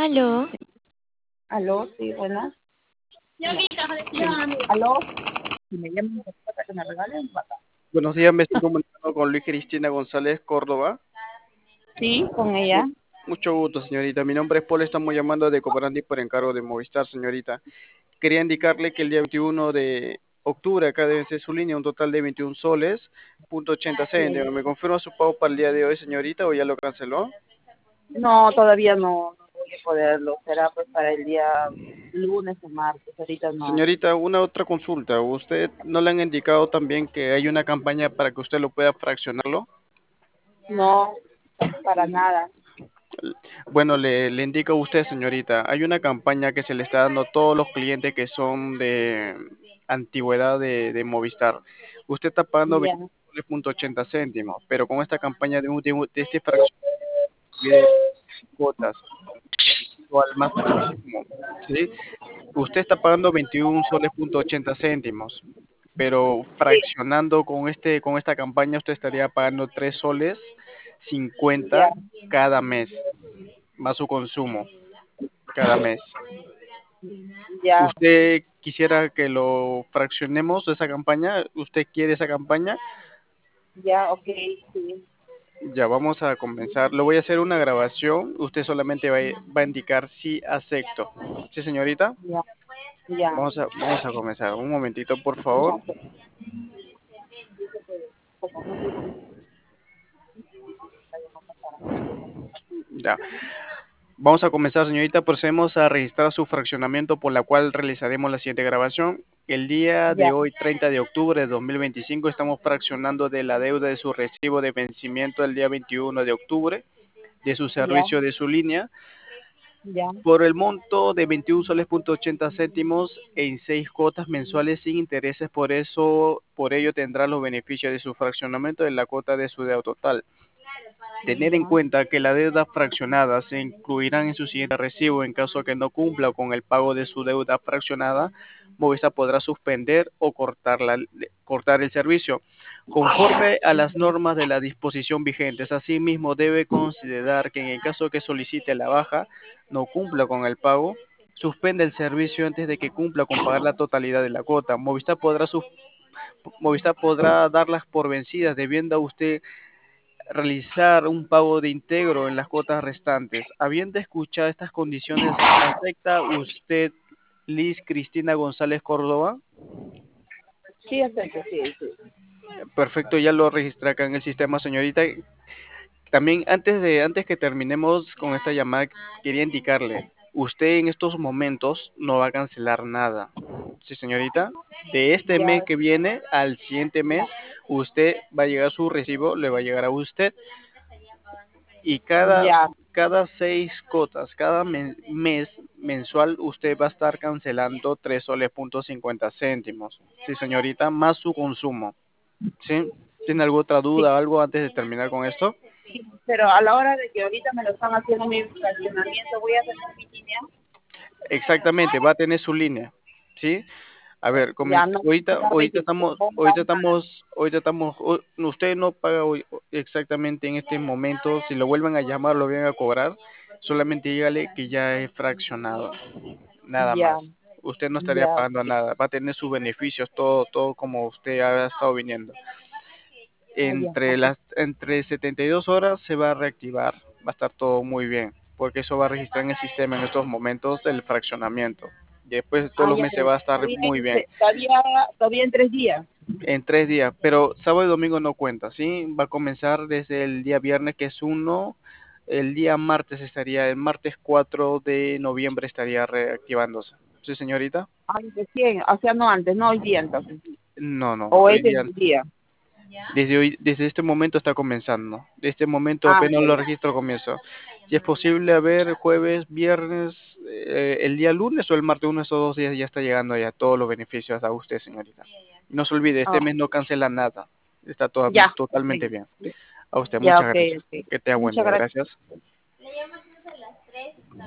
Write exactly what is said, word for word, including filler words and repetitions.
Aló, Aló, sí, buenas. Sí. Aló, si me llaman para que me regalen plata. Buenos días, me estoy comunicando con Luis Cristina González Córdoba. Sí, con Mu- ella. Mucho gusto, señorita. Mi nombre es Paul, estamos llamando de Cooperandi por encargo de Movistar, señorita. Quería indicarle que el día veintiuno de octubre acá debe ser su línea, un total de veintiún soles, punto ochenta Sí. céntimos. ¿Me confirma su pago para el día de hoy, señorita, o ya lo canceló? No, todavía no, no voy a poderlo. Será pues para el día lunes o martes. Ahorita no. Señorita, una otra consulta. ¿Usted no le han indicado también que hay una campaña para que usted lo pueda fraccionarlo? No, para nada. Bueno, le, le indico a usted, señorita, hay una campaña que se le está dando a todos los clientes que son de antigüedad de, de Movistar. Usted está pagando Ya, veintinueve punto ochenta céntimos, pero con esta campaña de, un- de, un- de este fracción de cuotas o al más consumo, ¿sí? Usted está pagando veintiún soles punto ochenta céntimos, pero fraccionando con este con esta campaña usted estaría pagando tres soles ya, cincuenta cada mes, más su consumo cada mes. ya, ¿Usted quisiera que lo fraccionemos esa campaña? ¿Usted quiere esa campaña? ya, ok, sí, Ya vamos a comenzar. Le voy a hacer una grabación. Usted solamente va, a va a indicar si acepto. ¿Sí, señorita? ya, ya, Vamos a, vamos a comenzar. Un momentito, por ya. favor. Como no tiene Ya. Vamos a comenzar, señorita. Procedemos a registrar su fraccionamiento por la cual realizaremos la siguiente grabación. El día de ya, hoy, treinta de octubre de dos mil veinticinco, estamos fraccionando de la deuda de su recibo de vencimiento el día veintiuno de octubre de su ya, servicio de su línea ya, por el monto de veintiún soles punto ochenta céntimos en seis cuotas mensuales sin intereses. Por eso, por ello tendrá los beneficios de su fraccionamiento en la cuota de su deuda total. Tener en ya, cuenta que la deuda fraccionada se incluirán en su siguiente recibo en caso que no cumpla con el pago de su deuda fraccionada. Movistar podrá suspender o cortar, la, cortar el servicio conforme a las normas de la disposición vigentes. Asimismo, debe considerar que en el caso que solicite la baja, no cumpla con el pago, suspende el servicio antes de que cumpla con pagar la totalidad de la cuota. Movistar podrá sus- Movistar podrá darlas por vencidas, debiendo a usted realizar un pago de íntegro en las cuotas restantes. Habiendo escuchado estas condiciones, ¿acepta usted, Liz Cristina González Córdoba? sí, acepto, sí, sí. Perfecto, ya lo registré acá en el sistema, señorita. También antes de antes que terminemos con esta llamada, quería indicarle, usted en estos momentos no va a cancelar nada. Sí, señorita. De este Ya, mes que viene al siguiente mes, usted va a llegar su recibo, le va a llegar a usted y cada ya, cada seis cotas, cada men- mes mensual usted va a estar cancelando tres soles punto cincuenta céntimos. Sí, señorita, más su consumo. ¿Sí? ¿Tiene alguna otra sí. duda, algo antes de terminar con esto? Pero a la hora de que ahorita me lo están haciendo mi fraccionamiento, voy a tener mi línea. Exactamente, va a tener su línea. ¿Sí? A ver, Ya comen- no voy a ahorita, pagar ahorita veinticinco estamos, bombas, ahorita nada. estamos, ahorita estamos, o- usted no paga hoy exactamente en este momento, si lo vuelven a llamar, lo vienen a cobrar, solamente dígale que ya es fraccionado, nada Ya, más. Usted no estaría ya, pagando nada, va a tener sus beneficios, todo, todo como usted ha estado viniendo. ah, ya, Entre ok. las, entre setenta y dos horas se va a reactivar, va a estar todo muy bien, porque eso va a registrar en el sistema en estos momentos del fraccionamiento. Y después de todos Ah, los ya, meses pero va a estar todavía, muy bien. todavía, todavía en tres días. En tres días, pero sábado y domingo no cuenta, ¿sí? Va a comenzar desde el día viernes, que es uno, el día martes estaría, el martes cuatro de noviembre estaría reactivándose. ¿Sí, señorita? Ah, recién, o sea, no antes, no hoy día entonces. No, no, O hoy es día, el día. desde hoy, desde este momento está comenzando. De este momento Ah, apenas ya, lo ya. registro comienzo. Si es posible, a ver, jueves, viernes, eh, el día lunes o el martes, uno de esos dos días ya está llegando ya todos los beneficios a usted, señorita. No se olvide, este Ah, mes no cancela nada. Está todo, ya, ok. totalmente bien. A usted, Ya, muchas ok, gracias. ok. Que tenga buen Muchas día. gracias. Gracias.